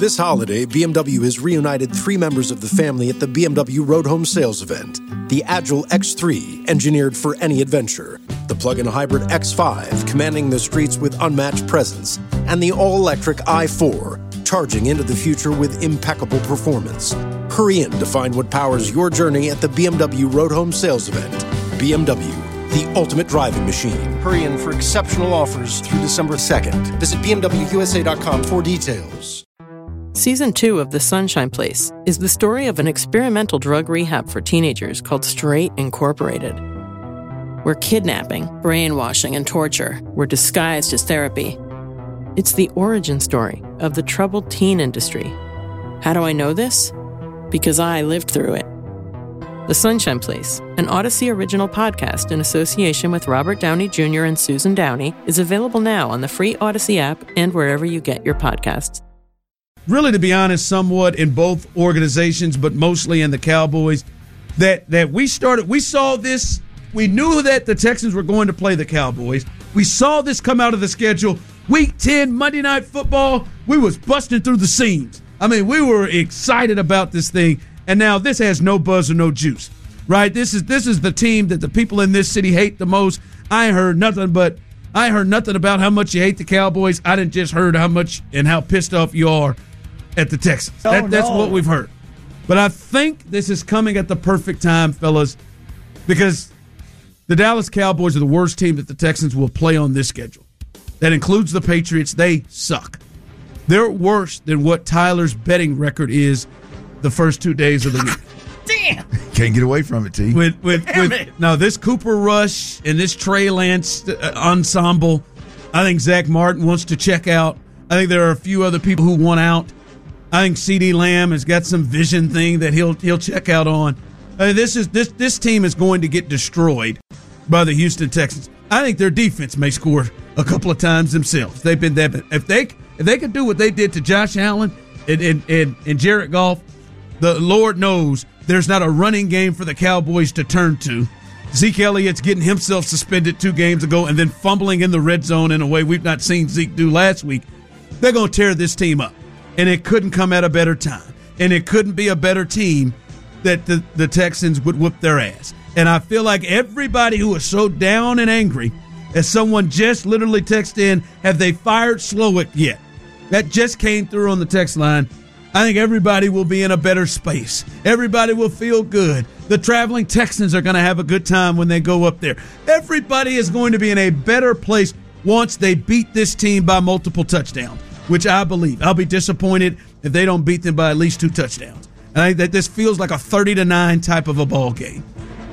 This holiday, BMW has reunited 3 members of the family at the BMW Road Home Sales event. The Agile X3, engineered for any adventure. The plug-in hybrid X5, commanding the streets with unmatched presence. And the all-electric i4, charging into the future with impeccable performance. Hurry in to find what powers your journey at the BMW Road Home Sales event. BMW, the ultimate driving machine. Hurry in for exceptional offers through December 2nd. Visit BMWUSA.com for details. Season 2 of The Sunshine Place is the story of an experimental drug rehab for teenagers called Straight Incorporated, where kidnapping, brainwashing, and torture were disguised as therapy. It's the origin story of the troubled teen industry. How do I know this? Because I lived through it. The Sunshine Place, an Odyssey original podcast in association with Robert Downey Jr. and Susan Downey, is available now on the free Odyssey app and wherever you get your podcasts. Really, to be honest, somewhat in both organizations, but mostly in the Cowboys, that we saw this, we knew that the Texans were going to play the Cowboys. We saw this come out of the schedule. Week 10, Monday Night Football, we was busting through the seams. I mean, we were excited about this thing, and now this has no buzz or no juice, right? This is the team that the people in this city hate the most. I ain't heard nothing about how much you hate the Cowboys. I didn't just heard how much and how pissed off you are at the Texans. That's what we've heard. But I think this is coming at the perfect time, fellas, because the Dallas Cowboys are the worst team that the Texans will play on this schedule. That includes the Patriots. They suck. They're worse than what Tyler's betting record is the first 2 days of the week. Damn! Can't get away from it, T. Now, this Cooper Rush and this Trey Lance ensemble, I think Zach Martin wants to check out. I think there are a few other people who want out. I think CeeDee Lamb has got some vision thing that he'll check out on. I mean, this team is going to get destroyed by the Houston Texans. I think their defense may score a couple of times themselves. They've been that. If they could do what they did to Josh Allen and Jared Goff, the Lord knows there's not a running game for the Cowboys to turn to. Zeke Elliott's getting himself suspended 2 games ago and then fumbling in the red zone in a way we've not seen Zeke do last week. They're going to tear this team up. And it couldn't come at a better time. And it couldn't be a better team that the Texans would whoop their ass. And I feel like everybody who is so down and angry, as someone just literally texted in, have they fired Slowick yet? That just came through on the text line. I think everybody will be in a better space. Everybody will feel good. The traveling Texans are going to have a good time when they go up there. Everybody is going to be in a better place once they beat this team by multiple touchdowns, which I believe. I'll be disappointed if they don't beat them by at least 2 touchdowns. And I think that this feels like a 30-9 type of a ball game.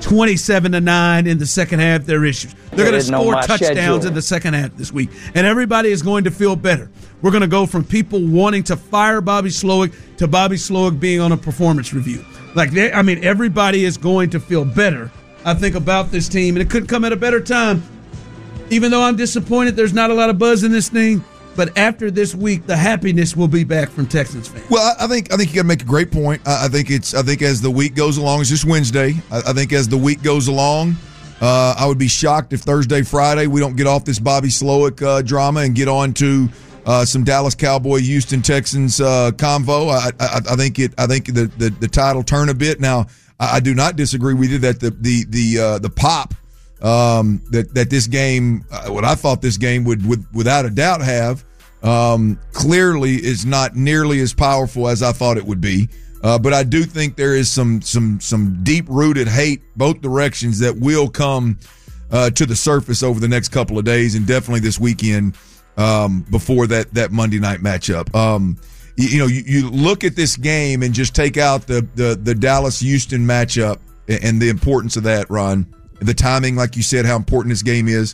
27-9 in the second half, their issues. They're going to score touchdowns in the second half this week. And everybody is going to feel better. We're going to go from people wanting to fire Bobby Slowick to Bobby Slowick being on a performance review. Everybody is going to feel better, I think, about this team. And it couldn't come at a better time. Even though I'm disappointed there's not a lot of buzz in this thing, but after this week, the happiness will be back from Texans fans. Well, I think you got to make a great point. I think as the week goes along, it's just Wednesday. I think as the week goes along, I would be shocked if Thursday, Friday we don't get off this Bobby Slowick drama and get on to some Dallas Cowboy, Houston Texans convo. I think the tide will turn a bit. Now, I do not disagree with you that the pop that this game, what I thought this game would without a doubt have. Clearly is not nearly as powerful as I thought it would be. But I do think there is some deep-rooted hate both directions that will come to the surface over the next couple of days and definitely this weekend before that Monday night matchup. You look at this game and just take out the Dallas-Houston matchup and the importance of that, Ron. The timing, like you said, how important this game is.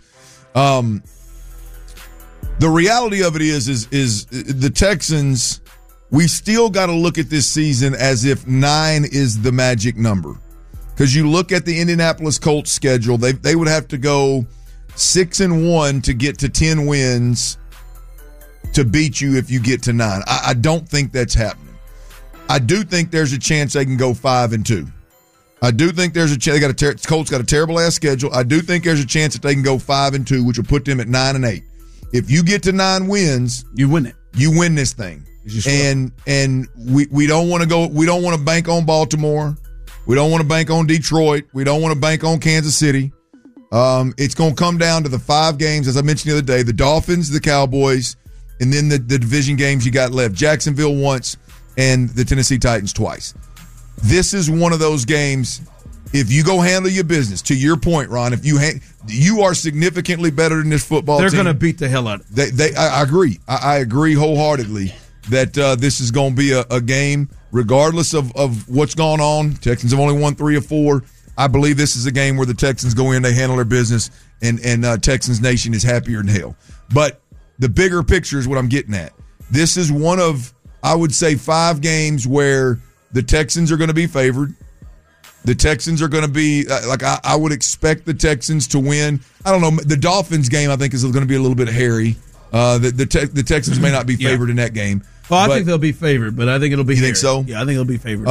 The reality of it is the Texans, we still got to look at this season as if 9 is the magic number. Because you look at the Indianapolis Colts schedule, they would have to go 6-1 to get to 10 wins to beat you if you get to 9. I don't think that's happening. I do think there's a chance they can go 5-2. I do think there's a chance. Colts got a terrible ass schedule. I do think there's a chance that they can go 5-2, which will put them at 9-8. If you get to 9 wins, you win it. You win this thing. And we don't want to go. We don't want to bank on Baltimore. We don't want to bank on Detroit. We don't want to bank on Kansas City. It's going to come down to the 5 games, as I mentioned the other day, the Dolphins, the Cowboys, and then the division games you got left. Jacksonville once and the Tennessee Titans twice. This is one of those games, if you go handle your business, to your point, Ron, if you are significantly better than this football team. They're going to beat the hell out of it. I agree. I agree wholeheartedly that this is going to be a game, regardless of what's gone on. Texans have only won 3 or 4. I believe this is a game where the Texans go in, they handle their business, and Texans Nation is happier than hell. But the bigger picture is what I'm getting at. This is one of, I would say, 5 games where the Texans are going to be favored. The Texans are going to be, I would expect the Texans to win. I don't know. The Dolphins game, I think, is going to be a little bit hairy. The Texans may not be favored in that game. Well, I think they'll be favored, but I think it'll be hairy. You think so? Yeah, I think it'll be favored.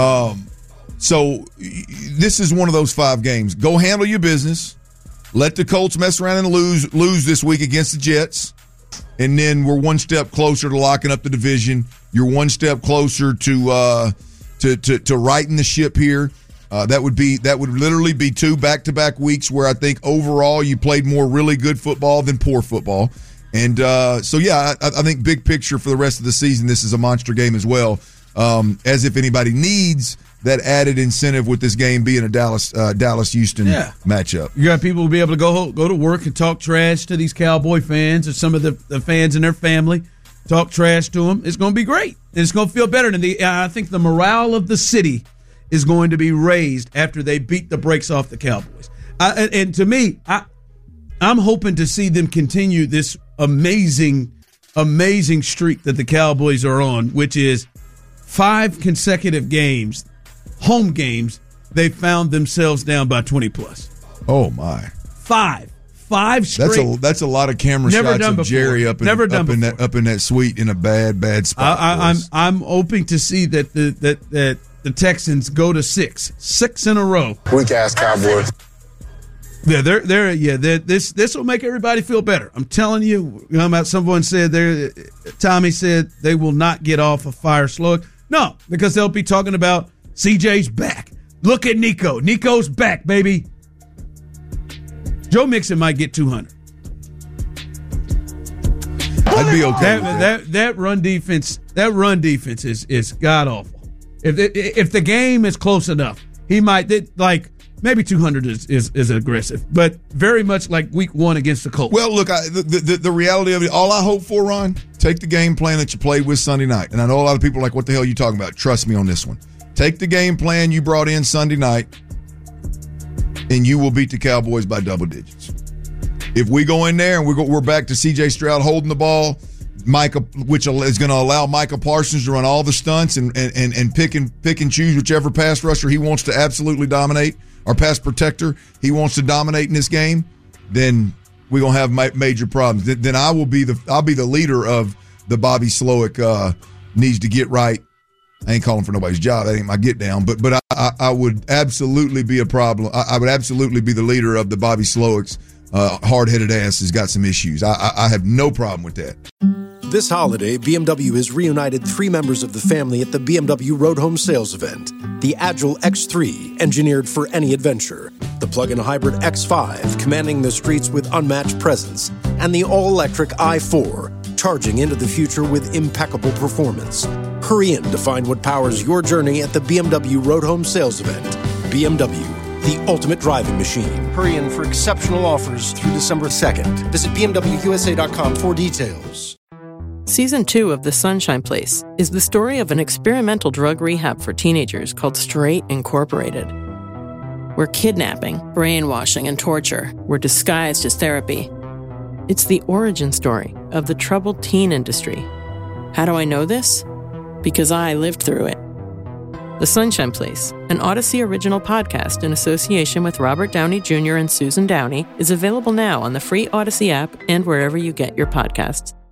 So this is one of those 5 games. Go handle your business. Let the Colts mess around and lose this week against the Jets. And then we're one step closer to locking up the division. You're one step closer to righting the ship here. That would literally be 2 back-to-back weeks where I think overall you played more really good football than poor football. And I think big picture for the rest of the season, this is a monster game as well. As if anybody needs that added incentive with this game being a Dallas-Houston matchup. You got people who will be able to go to work and talk trash to these Cowboy fans or some of the fans and their family. Talk trash to them. It's going to be great. And it's going to feel better. And I think the morale of the city is going to be raised after they beat the brakes off the Cowboys. And to me, I'm hoping to see them continue this amazing streak that the Cowboys are on, which is 5 consecutive games, home games, they found themselves down by 20+. Oh, my. 5 straight. That's a lot of camera shots of Jerry up in that suite in a bad spot. I'm hoping to see that the Texans go to 6 in a row. Weak ass Cowboys. Yeah, this will make everybody feel better. I'm telling you. Someone said Tommy said they will not get off a fire slug. No, because they'll be talking about CJ's back. Look at Nico. Nico's back, baby. Joe Mixon might get 200. I'd be okay. That run defense. That run defense is god awful. If the game is close enough, he might maybe 200 is aggressive, but very much like week 1 against the Colts. Well, look, the reality of it, all I hope for, Ron, take the game plan that you played with Sunday night. And I know a lot of people are like, what the hell are you talking about? Trust me on this one. Take the game plan you brought in Sunday night, and you will beat the Cowboys by double digits. If we go in there and we're back to C.J. Stroud holding the ball, which is going to allow Micah Parsons to run all the stunts and pick and choose whichever pass rusher he wants to absolutely dominate, or pass protector he wants to dominate in this game, then we're going to have major problems. Then I'll be the leader of the Bobby Slowick needs to get right. I ain't calling for nobody's job. That ain't my get down. But I would absolutely be a problem. I would absolutely be the leader of the Bobby Slowick's hard-headed ass has got some issues. I have no problem with that. This holiday, BMW has reunited 3 members of the family at the BMW Road Home Sales Event. The Agile X3, engineered for any adventure. The plug-in hybrid X5, commanding the streets with unmatched presence. And the all-electric i4, charging into the future with impeccable performance. Hurry in to find what powers your journey at the BMW Road Home Sales Event. BMW, the ultimate driving machine. Hurry in for exceptional offers through December 2nd. Visit BMWUSA.com for details. Season 2 of The Sunshine Place is the story of an experimental drug rehab for teenagers called Straight Incorporated, where kidnapping, brainwashing, and torture were disguised as therapy. It's the origin story of the troubled teen industry. How do I know this? Because I lived through it. The Sunshine Place, an Odyssey original podcast in association with Robert Downey Jr. and Susan Downey, is available now on the free Odyssey app and wherever you get your podcasts.